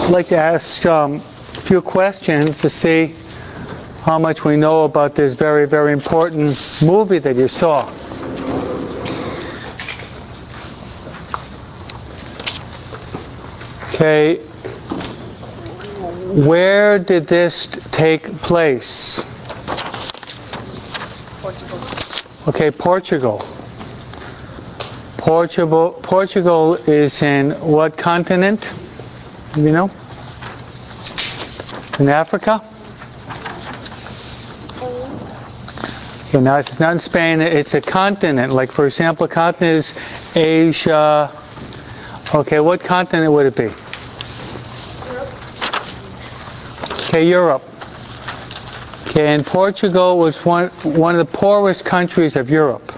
I'd like to ask a few questions to see how much we know about this very, very important movie that you saw. Okay, where did this take place? Portugal. Okay, Portugal. Portugal is in what continent? Do you know? In Africa? Spain. Okay, now it's not in Spain, it's a continent. Like, for example, a continent is Asia. Okay, what continent would it be? Europe. Okay, Europe. Okay, and Portugal was one of the poorest countries of Europe.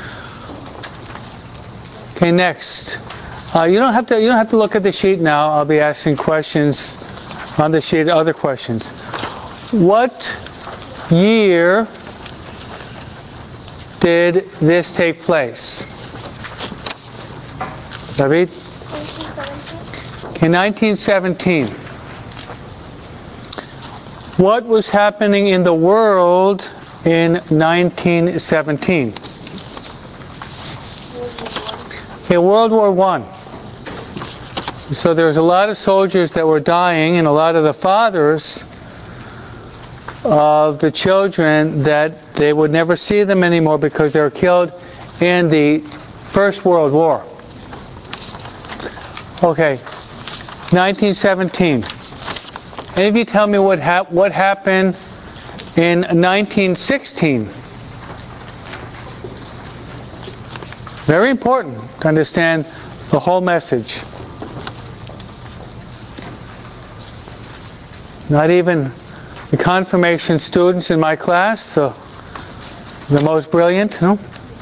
Okay, next. You don't have to look at the sheet now. I'll be asking questions on the sheet, other questions. What year did this take place? David? 1917. Okay, 1917. What was happening in the world in 1917? Okay, World War I. So there was a lot of soldiers that were dying, and a lot of the fathers of the children that they would never see them anymore because they were killed in the First World War. Okay, 1917. Any of you tell me what happened in 1916? Very important to understand the whole message. Not even the confirmation students in my class, the most brilliant, no?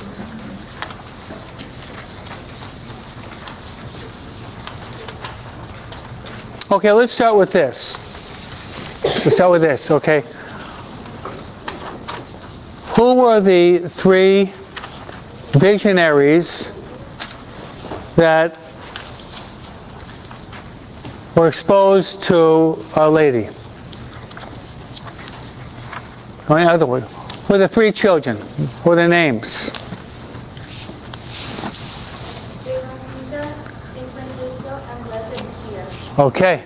Okay, let's start with this. Okay. Who were the three visionaries that were exposed to Our Lady? Or in other words, who were the three children? What were their names? Saint Francisca, Saint Francisco, and Blessed Lucia. Okay.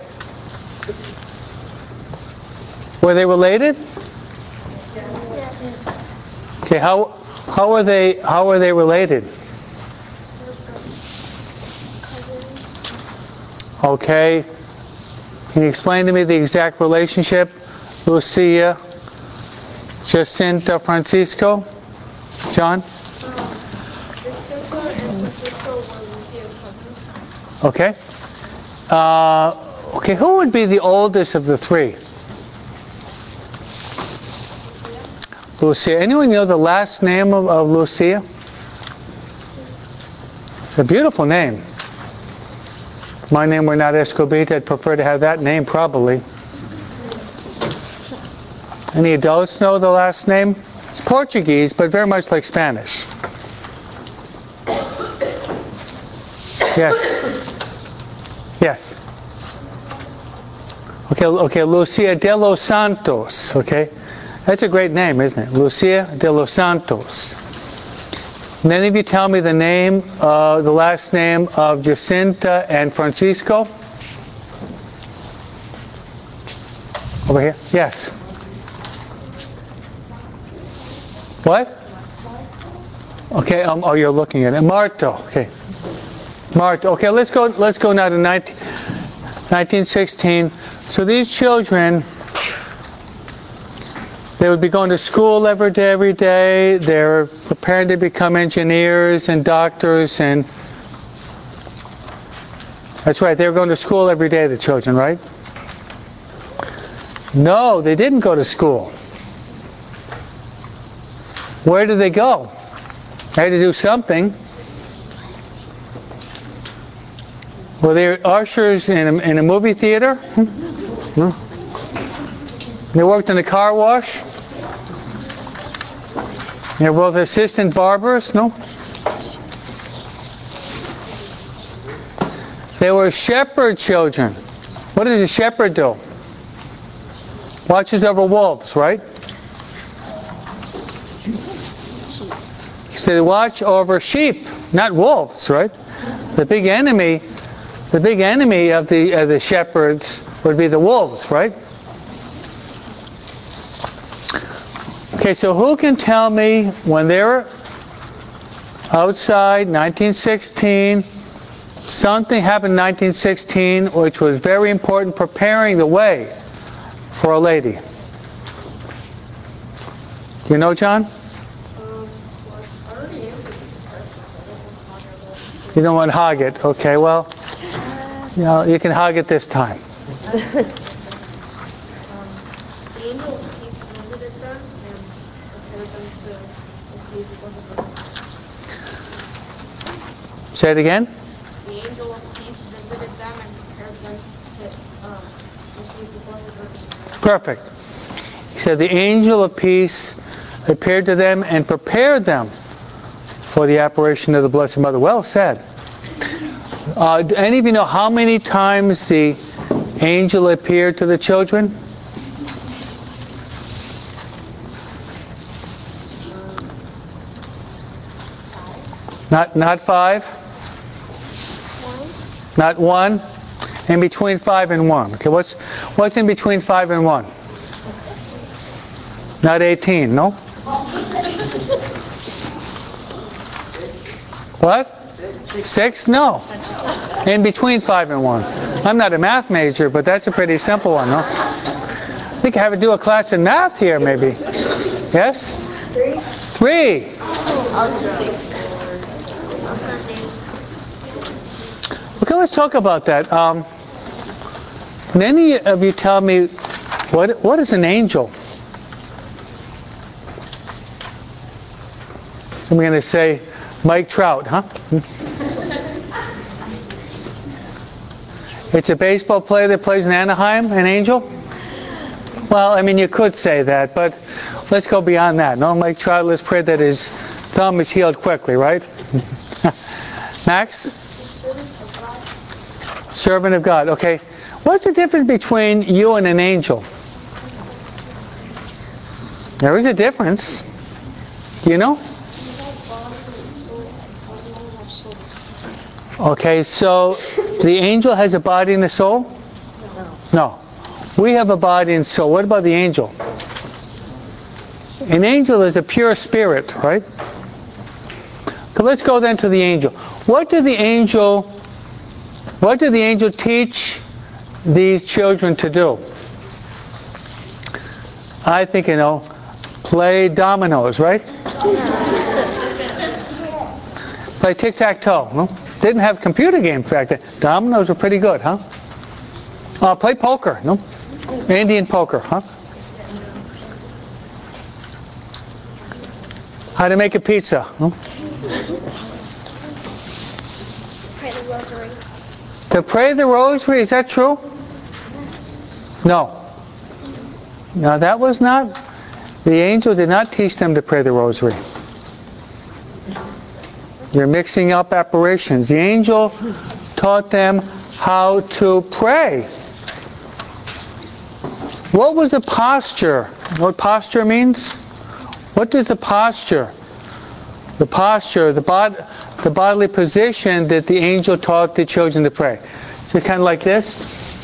Were they related? Yes. Okay, how are they related? Cousins. Okay. Can you explain to me the exact relationship? Lucia, Jacinta, Francisco? John? Jacinta and Francisco were Lucia's cousins. Okay. Okay, who would be the oldest of the three? Lucia. Anyone know the last name of Lucia? It's a beautiful name. If my name were not Escobita, I'd prefer to have that name probably. Any adults know the last name? It's Portuguese, but very much like Spanish. Yes. Yes. Okay, Lucia de los Santos, okay? That's a great name, isn't it? Lucia de los Santos. Can any of you tell me the last name of Jacinta and Francisco? Over here? Yes. What? Okay, you're looking at it. Marto, okay. Marto, okay, let's go now to 1916. So these children, they would be going to school every day. They're preparing to become engineers and doctors, and that's right, they were going to school every day, the children, right? No, they didn't go to school. Where did they go? They had to do something. Were they ushers in a movie theater? No. They worked in a car wash? They were both assistant barbers? No. They were shepherd children. What does a shepherd do? Watches over wolves, right? He said watch over sheep, not wolves, right? The big enemy of the shepherds would be the wolves, right? Okay, so who can tell me when they were outside 1916, something happened in 1916 which was very important, preparing the way for a lady? Do you know, John? You don't want to hog it. Okay, well, you can hog it this time. The angel of peace visited them and prepared them to receive the blessed Virgin. Say it again. The angel of peace visited them and prepared them to receive the blessed Virgin. Perfect. He said the angel of peace appeared to them and prepared them for the apparition of the Blessed Mother. Well said. Do any of you know how many times the angel appeared to the children? Not 5? Not 1? In between 5 and 1. Okay, what's in between 5 and 1? Not 18, no? What? 6? No. In between 5 and 1. I'm not a math major, but that's a pretty simple one, no? I think I have to do a class in math here, maybe. Yes? 3. Okay, let's talk about that. Can any of you tell me what is an angel? So I'm going to say Mike Trout, huh? It's a baseball player that plays in Anaheim, an angel? Well, I mean, you could say that, but let's go beyond that. No, Mike Trout, let's pray that his thumb is healed quickly, right? Max? Servant of God. Okay. What's the difference between you and an angel? There is a difference. Do you know? Okay, so the angel has a body and a soul? No. We have a body and soul. What about the angel? An angel is a pure spirit, right? So let's go then to the angel. What did the angel teach these children to do? I think, play dominoes, right? Play tic-tac-toe. No? Didn't have computer games back then. Dominoes were pretty good, huh? Play poker, no? Indian poker, huh? How to make a pizza, no? Pray the rosary. To pray the rosary, is that true? No. No, that was not. The angel did not teach them to pray the rosary. You're mixing up apparitions. The angel taught them how to pray. What was the posture? What posture means? What does the posture? The posture, the bodily position that the angel taught the children to pray. So kind of like this.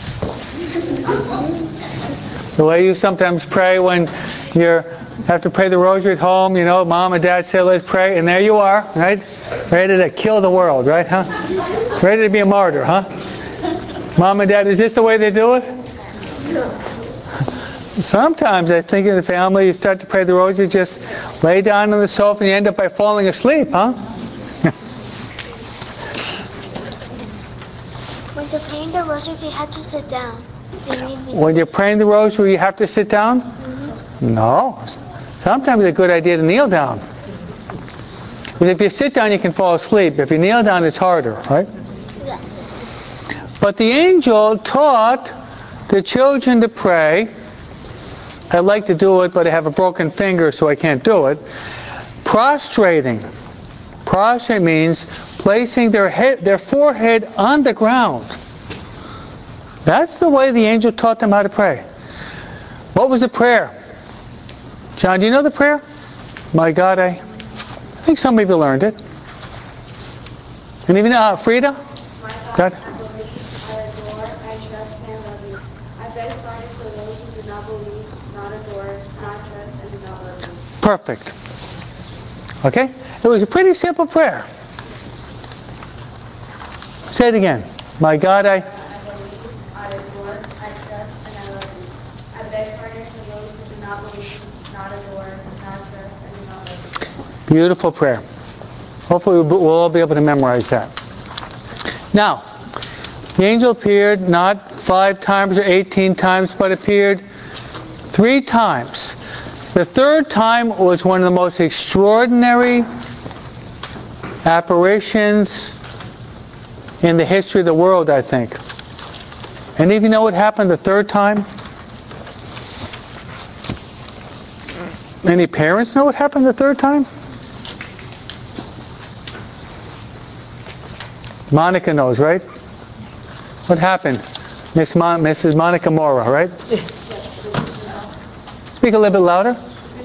The way you sometimes pray when you have to pray the rosary at home, mom and dad say, let's pray, and there you are, right? Ready to kill the world, right, huh? Ready to be a martyr, huh? Mom and dad, is this the way they do it? Sometimes I think in the family, you start to pray the rosary, just lay down on the sofa and you end up by falling asleep, huh? When you're praying the rosary, you have to sit down. When you're praying the rosary, you have to sit down? Mm-hmm. No. Sometimes it's a good idea to kneel down. But if you sit down, you can fall asleep. If you kneel down, it's harder, right? Yeah. But the angel taught the children to pray. I'd like to do it, but I have a broken finger, so I can't do it. Prostrating. Prostrate means placing their forehead on the ground. That's the way the angel taught them how to pray. What was the prayer? John, do you know the prayer? My God, I think some of you learned it. And even Frida? God. I believe, I adore, I trust, and I love you. I beg pardon for those who do not believe, not adore, not trust, and do not love you. Perfect. Okay? It was a pretty simple prayer. Say it again. My God, I believe, I adore, I trust, and I love you. I beg pardon for those who do not believe, not adore, not trust, and do not love you. Beautiful prayer. Hopefully we'll all be able to memorize that. Now, the angel appeared not 5 times or 18 times, but appeared 3 times. The third time was one of the most extraordinary apparitions in the history of the world, I think. Any of you know what happened the third time? Any parents know what happened the third time? Monica knows, right? What happened? Mrs. Monica Mora, right? Speak a little bit louder.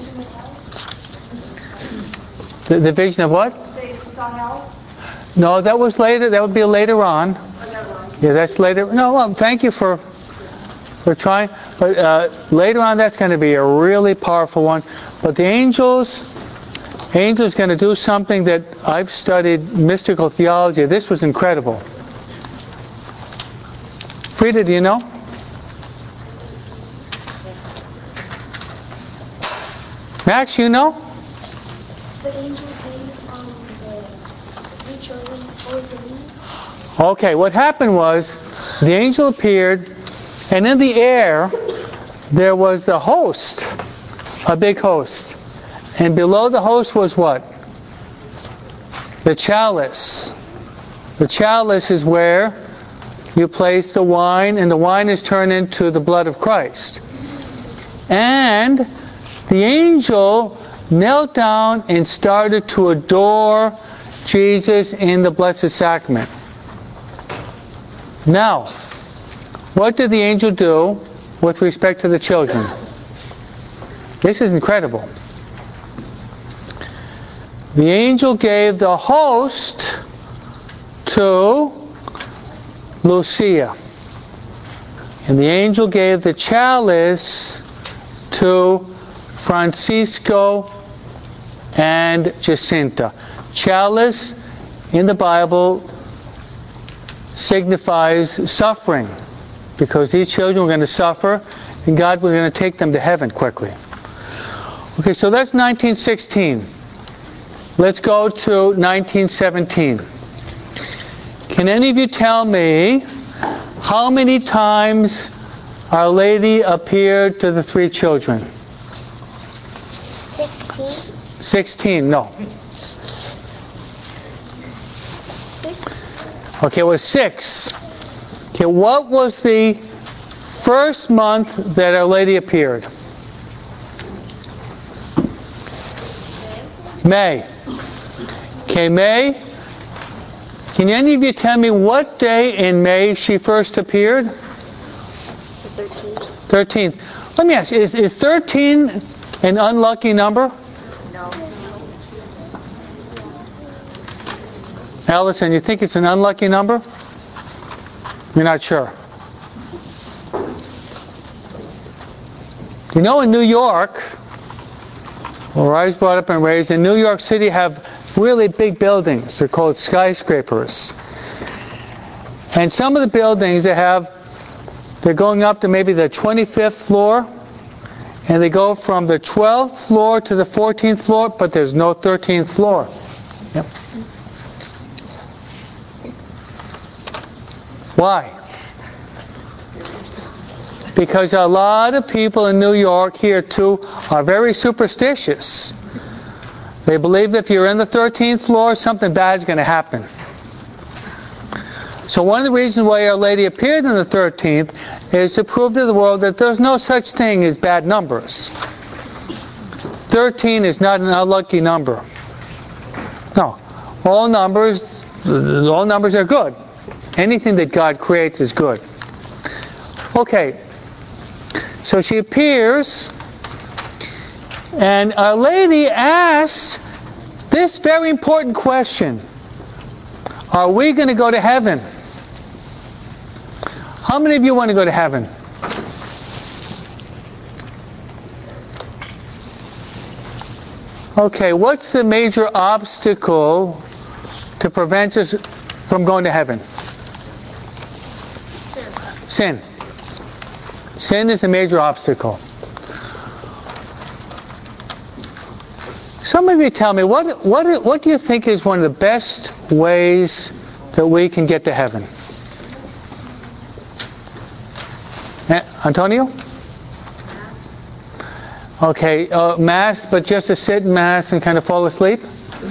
The vision of what? No, that was later. That would be later on. Yeah, that's later. No, well, thank you for trying. But later on, that's going to be a really powerful one. But the angels going to do something that I've studied mystical theology. This was incredible. Frida, do you know? Max, you know? The angel gave the 3 children over the leaves. Okay, what happened was the angel appeared, and in the air there was the host, a big host. And below the host was what? The chalice. The chalice is where you place the wine, and the wine is turned into the blood of Christ. And the angel knelt down and started to adore Jesus in the Blessed Sacrament. Now, what did the angel do with respect to the children? This is incredible. The angel gave the host to Lucia. And the angel gave the chalice to Francisco and Jacinta. Chalice in the Bible signifies suffering, because these children were going to suffer and God was going to take them to heaven quickly. Okay, so that's 1916. Let's go to 1917. Can any of you tell me how many times Our Lady appeared to the 3 children? 16. 16, no. 6. Okay, it was 6. Okay, what was the first month that Our Lady appeared? May. Okay, May. Can any of you tell me what day in May she first appeared? The 13th. 13th. Let me ask you, is 13 an unlucky number? No. Allison, you think it's an unlucky number? You're not sure. You know, in New York, where I was brought up and raised, in New York City have really big buildings. They're called skyscrapers. And some of the buildings they're going up to maybe the 25th floor, and they go from the 12th floor to the 14th floor, but there's no 13th floor. Yep. Why? Because a lot of people in New York here too are very superstitious. They believe if you're in the 13th floor, something bad is going to happen. So one of the reasons why Our Lady appeared in the 13th is to prove to the world that there's no such thing as bad numbers. 13 is not an unlucky number. No. All numbers are good. Anything that God creates is good. Okay, so she appears, and Our Lady asks this very important question. Are we going to go to heaven? How many of you want to go to heaven? Okay, what's the major obstacle to prevent us from going to heaven? Sin. Sin is a major obstacle. Some of you tell me, what do you think is one of the best ways that we can get to heaven? Antonio? Okay, Mass, but just to sit in Mass and kind of fall asleep?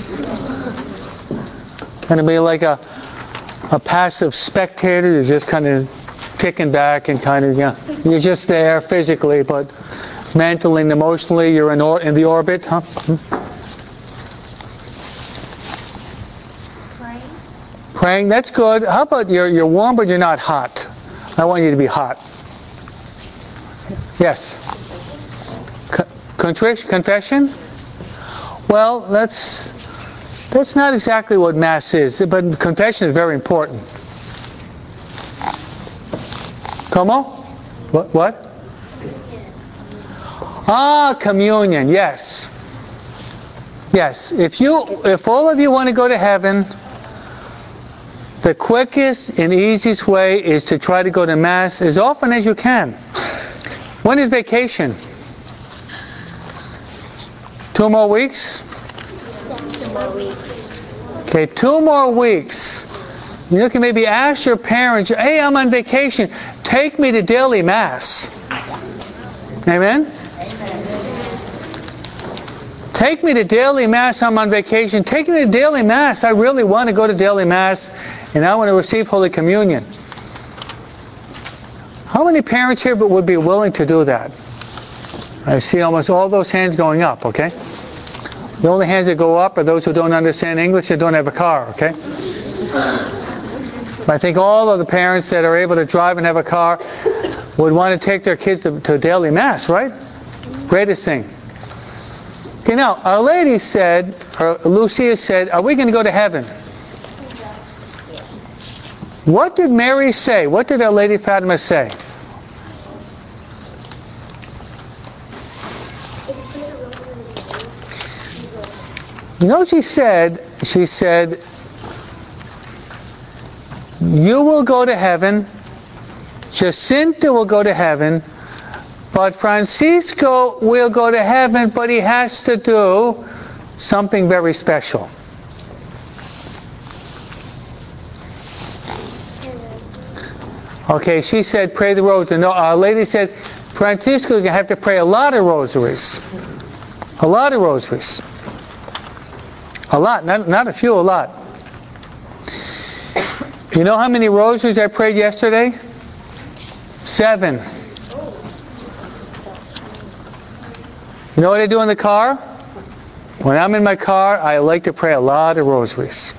Kind of be like a passive spectator, you're just kind of kicking back and kind of, you're just there physically, but mentally and emotionally you're in the orbit, huh? Praying, that's good. How about you're warm but you're not hot? I want you to be hot. Yes? Confession? Well, that's not exactly what Mass is, but confession is very important. Como? What? Communion, yes. Yes, if all of you want to go to heaven, the quickest and easiest way is to try to go to Mass as often as you can. When is vacation? 2 more weeks? 2 more weeks. Okay, 2 more weeks. You can maybe ask your parents, hey, I'm on vacation. Take me to daily Mass. Amen? Take me to daily Mass. I'm on vacation. Take me to daily Mass. I really want to go to daily Mass, and I want to receive Holy Communion. How many parents here would be willing to do that? I see almost all those hands going up, okay? The only hands that go up are those who don't understand English and don't have a car, okay? I think all of the parents that are able to drive and have a car would want to take their kids to daily Mass, right? Greatest thing. Okay, now, Our Lady said, or Lucia said, are we going to go to heaven? What did Mary say? What did Our Lady Fatima say? You know what she said? She said, you will go to heaven, Jacinta will go to heaven, but Francisco will go to heaven, but he has to do something very special. Okay, she said, pray the rosary. No, Our Lady said, Francisco, you're going to have to pray a lot of rosaries. A lot of rosaries. A lot, not a few, a lot. You know how many rosaries I prayed yesterday? 7. You know what I do in the car? When I'm in my car, I like to pray a lot of rosaries.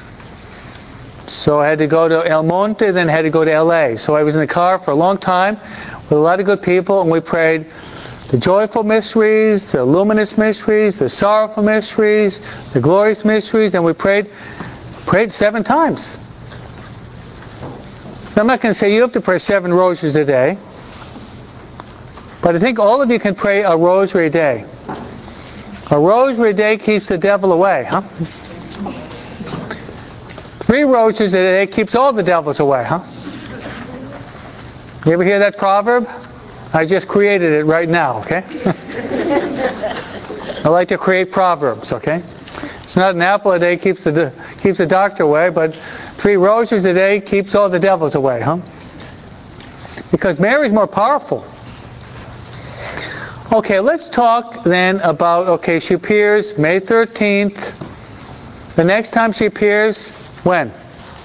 So I had to go to El Monte, then I had to go to LA. So I was in the car for a long time with a lot of good people, and we prayed the joyful mysteries, the luminous mysteries, the sorrowful mysteries, the glorious mysteries, and we prayed 7 times. Now, I'm not going to say you have to pray 7 rosaries a day, but I think all of you can pray a rosary a day. A rosary a day keeps the devil away, huh? 3 rosaries a day keeps all the devils away, huh? You ever hear that proverb? I just created it right now, okay? I like to create proverbs, okay? It's not an apple a day keeps the doctor away, but 3 rosaries a day keeps all the devils away, huh? Because Mary's more powerful. Okay, let's talk then about, okay, she appears May 13th. The next time she appears, when?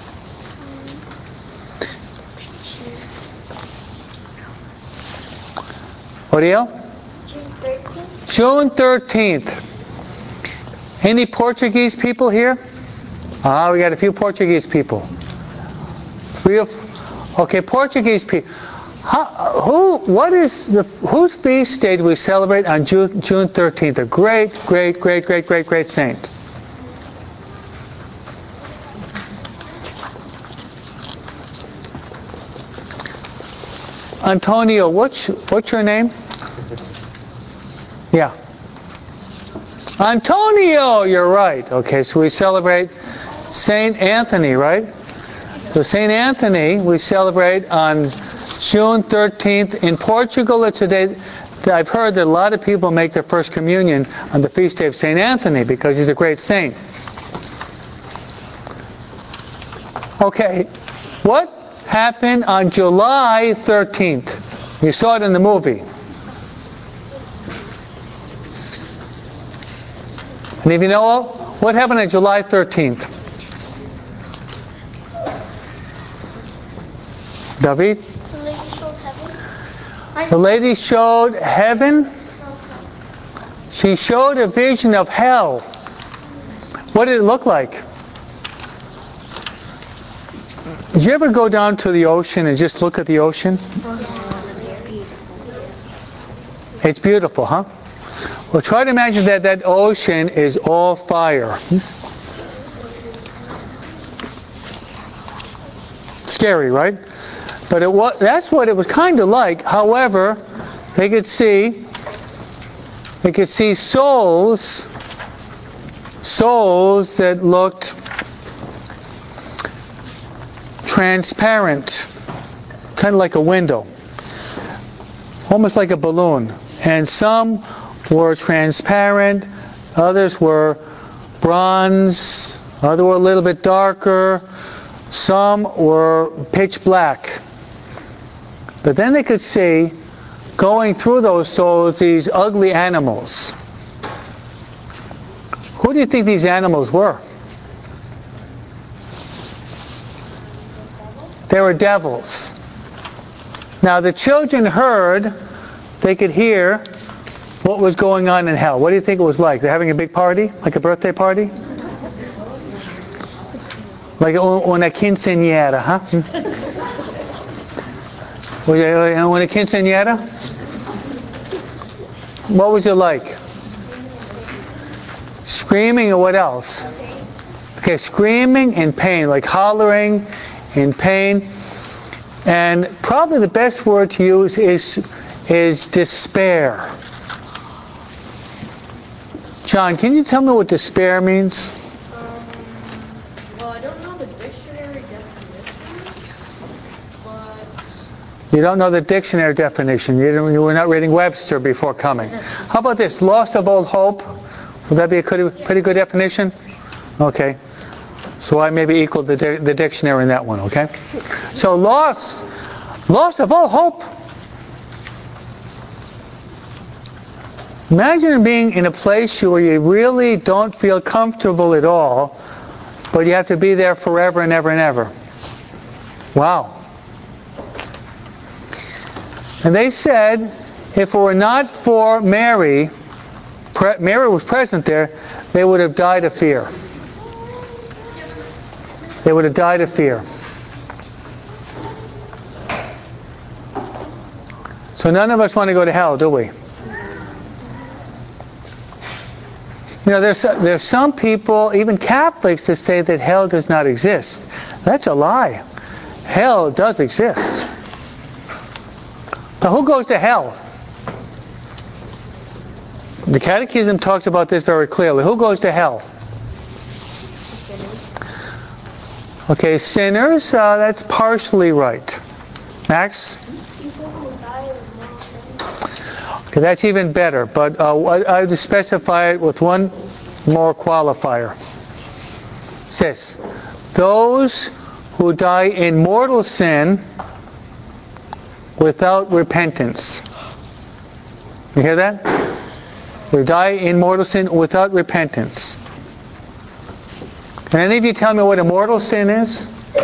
Oriel? June 13th. June 13th. Any Portuguese people here? We got a few Portuguese people. Okay, Portuguese people. Whose feast day do we celebrate on June 13th? A great, great, great, great, great, great saint. Antonio, what's your name? Yeah. Antonio, you're right. Okay, so we celebrate Saint Anthony, right? So Saint Anthony we celebrate on June 13th. In Portugal, it's a day that I've heard that a lot of people make their first communion on the feast day of Saint Anthony because he's a great saint. Okay, what happened on July 13th? You saw it in the movie. And if you know, what happened on July 13th? David? The lady showed heaven. The lady showed heaven. She showed a vision of hell. What did it look like? Did you ever go down to the ocean and just look at the ocean? It's beautiful, huh? Well, try to imagine that ocean is all fire. Scary, right? But that's what it was kind of like. However, they could see souls that looked transparent, kind of like a window, almost like a balloon. And some were transparent, others were bronze, others were a little bit darker, some were pitch black. But then they could see, going through those souls, these ugly animals. Who do you think these animals were? They were devils. Now the children they could hear what was going on in hell. What do you think it was like? They're having a big party? Like a birthday party? Like una quinceañera, huh? Una quinceañera? What was it like? Screaming, or what else? Okay, screaming in pain, like hollering in pain. And probably the best word to use is despair. John, can you tell me what despair means? Well, I don't know the dictionary definition, but... You don't know the dictionary definition. You were not reading Webster before coming. How about this? Loss of all hope. Would that be a pretty good definition? Okay. So I maybe equaled the dictionary in that one, okay? So loss of all hope. Imagine being in a place where you really don't feel comfortable at all, but you have to be there forever and ever and ever. Wow. And they said, if it were not for Mary was present there, they would have died of fear. They would have died of fear. So none of us want to go to hell, do we? You know, there's some people, even Catholics, that say that hell does not exist. That's a lie. Hell does exist. Now, who goes to hell? The Catechism talks about this very clearly. Who goes to hell? Okay, sinners, that's partially right. Max? Okay, that's even better, but I would specify it with one more qualifier. It says, those who die in mortal sin without repentance. You hear that? They die in mortal sin without repentance. Can any of you tell me what a mortal sin is?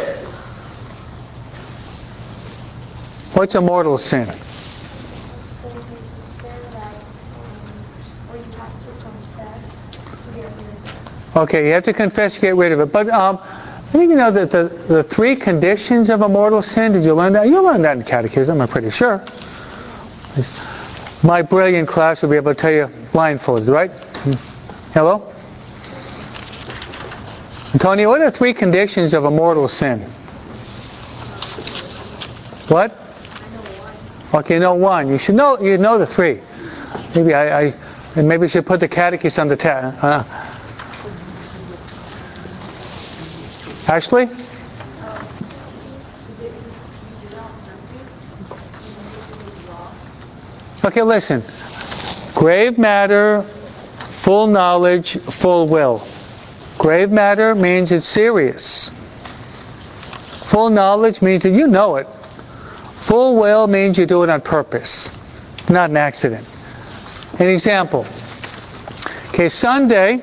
What's a mortal sin? Sin is a sin that where you have to confess to get rid of it. Okay, you have to confess to get rid of it. But I think you know that the three conditions of a mortal sin. Did you learn that? You learned that in catechism, I'm pretty sure. My brilliant class will be able to tell you blindfolded, right? Hello? Tony, what are the three conditions of a mortal sin? What? Okay, no one. You should know. You know the three. Maybe maybe we should put the catechism on the test. Ashley? Okay, listen. Grave matter, full knowledge, full will. Grave matter means it's serious. Full knowledge means that you know it. Full will means you do it on purpose, not an accident. An example. Okay, Sunday,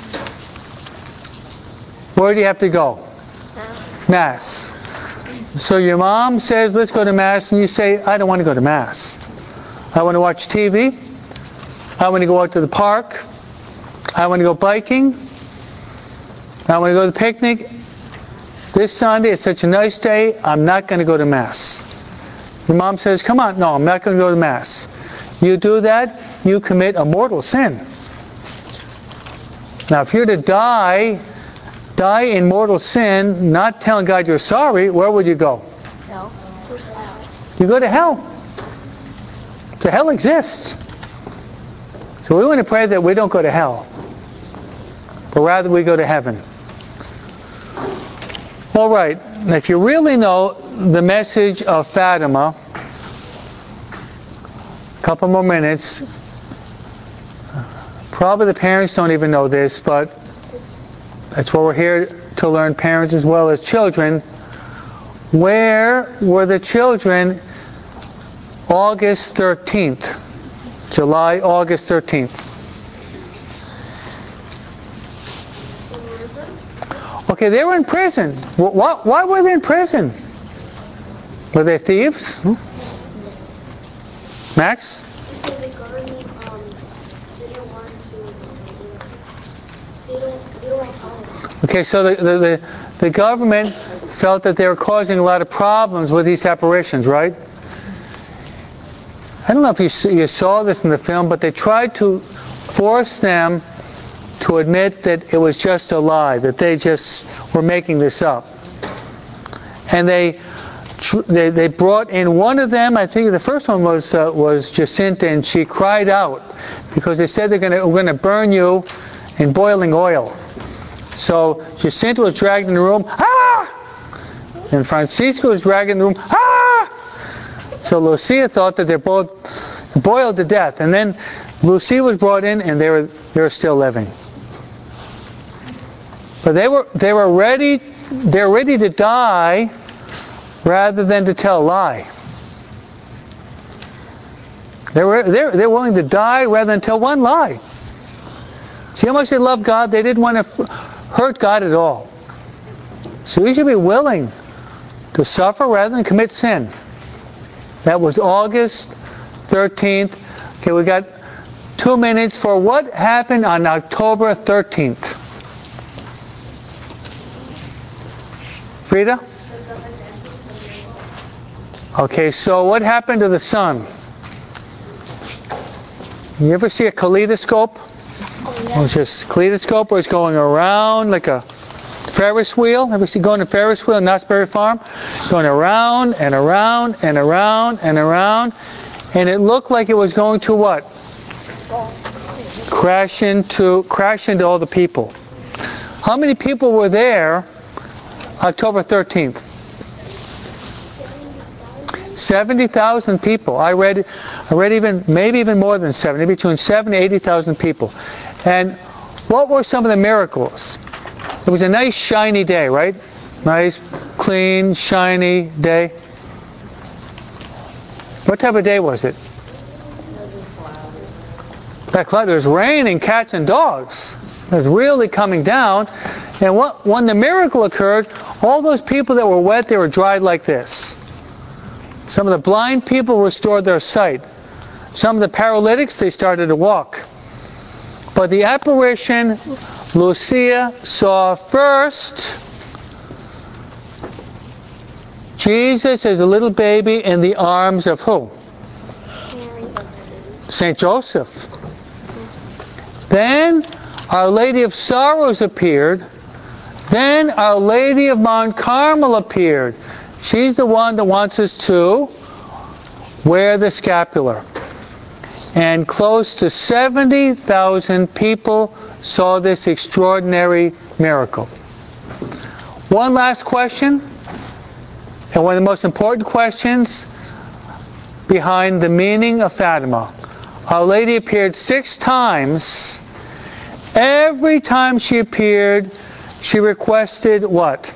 where do you have to go? Mass. So your mom says, let's go to Mass, and you say, I don't want to go to Mass. I want to watch TV. I want to go out to the park. I want to go biking. I want to go to the picnic. This Sunday is such a nice day, I'm not going to go to Mass. Your mom says, come on, no, I'm not going to go to Mass. You do that, you commit a mortal sin. Now, if you're to die in mortal sin, not telling God you're sorry, where would you go? No. You go to hell. So hell exists. So we want to pray that we don't go to hell, but rather we go to heaven. All right, now if you really know the message of Fatima, a couple more minutes. Probably the parents don't even know this, but that's what we're here to learn, parents as well as children. Where were the children August 13th? July, August 13th. Okay, they were in prison. Why were they in prison? Were they thieves? Max? Because the government didn't want to. They don't want power. Okay, so the government felt that they were causing a lot of problems with these apparitions, right? I don't know if you saw this in the film, but they tried to force them to admit that it was just a lie, that they just were making this up. And they brought in one of them. I think the first one was Jacinta, and she cried out because they said we're going to burn you in boiling oil. So Jacinta was dragged in the room, ah! And Francisco was dragged in the room, ah! So Lucia thought that they're both boiled to death, and then Lucia was brought in, and they were still living. But they were ready. They're ready to die rather than to tell a lie. They're willing to die rather than tell one lie. See how much they love God? They didn't want to hurt God at all. So we should be willing to suffer rather than commit sin. That was August 13th. Okay, we got 2 minutes for what happened on October 13th. Frida? Okay, so what happened to the sun? You ever see a kaleidoscope? Oh, yeah. It's just kaleidoscope where it's going around like a Ferris wheel. Ever see going to Ferris wheel in Knott's Berry Farm? Going around and around and around and around. And it looked like it was going to what? Crash into all the people. How many people were there October 13th? 70,000 people. I read maybe even more than 70, between 70 and 80,000 people. And what were some of the miracles? It was a nice shiny day, right? Nice, clean, shiny day. What type of day was it? That cloud. There was rain and cats and dogs. It was really coming down. And when the miracle occurred, all those people that were wet, they were dried like this. Some of the blind people restored their sight. Some of the paralytics, they started to walk. But the apparition Lucia saw first Jesus is a little baby in the arms of who? Mary. St. Joseph. Then Our Lady of Sorrows appeared. Then Our Lady of Mount Carmel appeared. She's the one that wants us to wear the scapular. And close to 70,000 people saw this extraordinary miracle. One last question, and one of the most important questions behind the meaning of Fatima. Our Lady appeared 6 times. Every time she appeared, she requested what?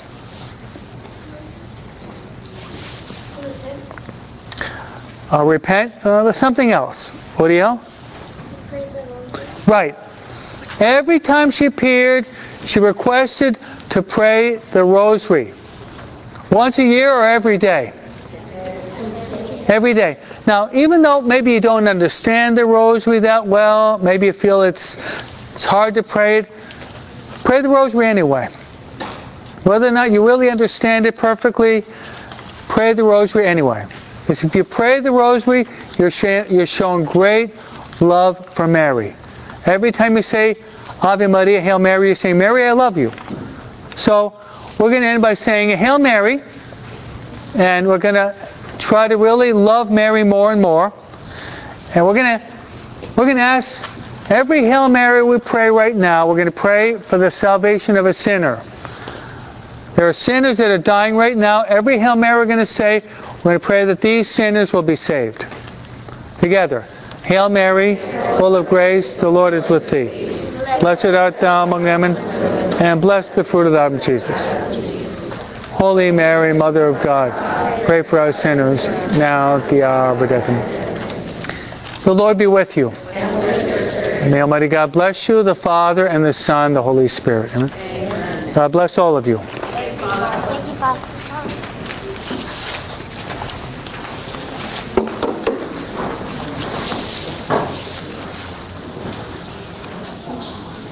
Something else. What do you? Right. Every time she appeared, she requested to pray the rosary. Once a year or every day? Every day. Now, even though maybe you don't understand the rosary that well, maybe you feel it's hard to pray it, pray the rosary anyway. Whether or not you really understand it perfectly, pray the rosary anyway. Because if you pray the rosary, you're showing great love for Mary. Every time you say Ave Maria, Hail Mary, you say, Mary, I love you. So we're going to end by saying Hail Mary, and we're going to try to really love Mary more and more. And we're going to ask every Hail Mary we pray right now, we're going to pray for the salvation of a sinner. There are sinners that are dying right now. Every Hail Mary we're going to say, we're going to pray that these sinners will be saved. Together. Hail Mary, full of grace, the Lord is with thee. Blessed art thou among women, and blessed the fruit of thy womb, Jesus. Holy Mary, Mother of God, pray for us sinners, now at the hour of our death. The Lord be with you. And may Almighty God bless you, the Father, and the Son, the Holy Spirit. Amen. God bless all of you. Thank you, Father.